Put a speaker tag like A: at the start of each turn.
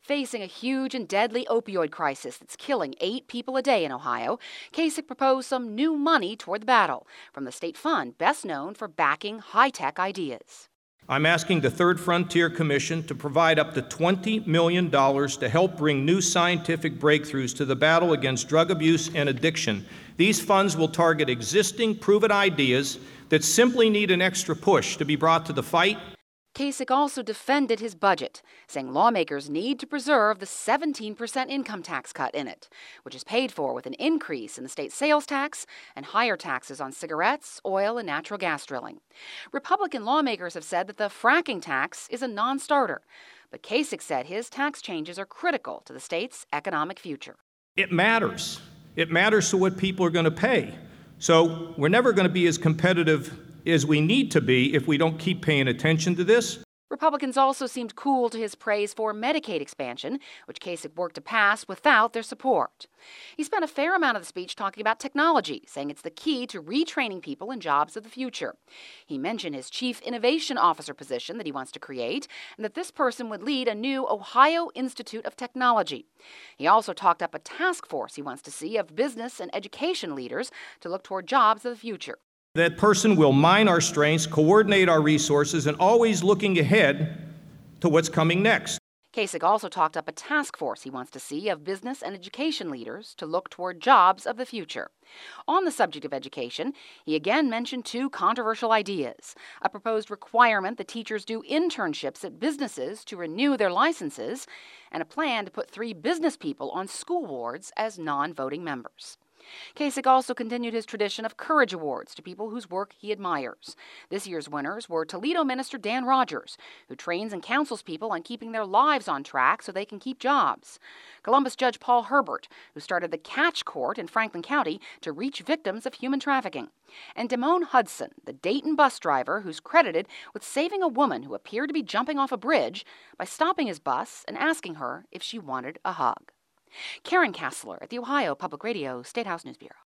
A: Facing a huge and deadly opioid crisis that's killing 8 people a day in Ohio, Kasich proposed some new money toward the battle from the state fund best known for backing high-tech ideas.
B: I'm asking the Third Frontier Commission to provide up to $20 million to help bring new scientific breakthroughs to the battle against drug abuse and addiction. These funds will target existing, proven ideas that simply need an extra push to be brought to the fight.
A: Kasich also defended his budget, saying lawmakers need to preserve the 17% income tax cut in it, which is paid for with an increase in the state sales tax and higher taxes on cigarettes, oil, and natural gas drilling. Republican lawmakers have said that the fracking tax is a non-starter, but Kasich said his tax changes are critical to the state's economic future.
B: It matters. It matters to what people are going to pay. So we're never going to be as competitive as we need to be if we don't keep paying attention to this.
A: Republicans also seemed cool to his praise for Medicaid expansion, which Kasich worked to pass without their support. He spent a fair amount of the speech talking about technology, saying it's the key to retraining people in jobs of the future. He mentioned his chief innovation officer position that he wants to create, and that this person would lead a new Ohio Institute of Technology. He also talked up a task force he wants to see of business and education leaders to look toward jobs of the future.
B: That person will mine our strengths, coordinate our resources, and always looking ahead to what's coming next.
A: Kasich also talked up a task force he wants to see of business and education leaders to look toward jobs of the future. On the subject of education, he again mentioned 2 controversial ideas: a proposed requirement that teachers do internships at businesses to renew their licenses, and a plan to put 3 business people on school boards as non-voting members. Kasich also continued his tradition of Courage Awards to people whose work he admires. This year's winners were Toledo minister Dan Rogers, who trains and counsels people on keeping their lives on track so they can keep jobs; Columbus Judge Paul Herbert, who started the Catch Court in Franklin County to reach victims of human trafficking; and Damone Hudson, the Dayton bus driver who's credited with saving a woman who appeared to be jumping off a bridge by stopping his bus and asking her if she wanted a hug. Karen Kassler at the Ohio Public Radio State House News Bureau.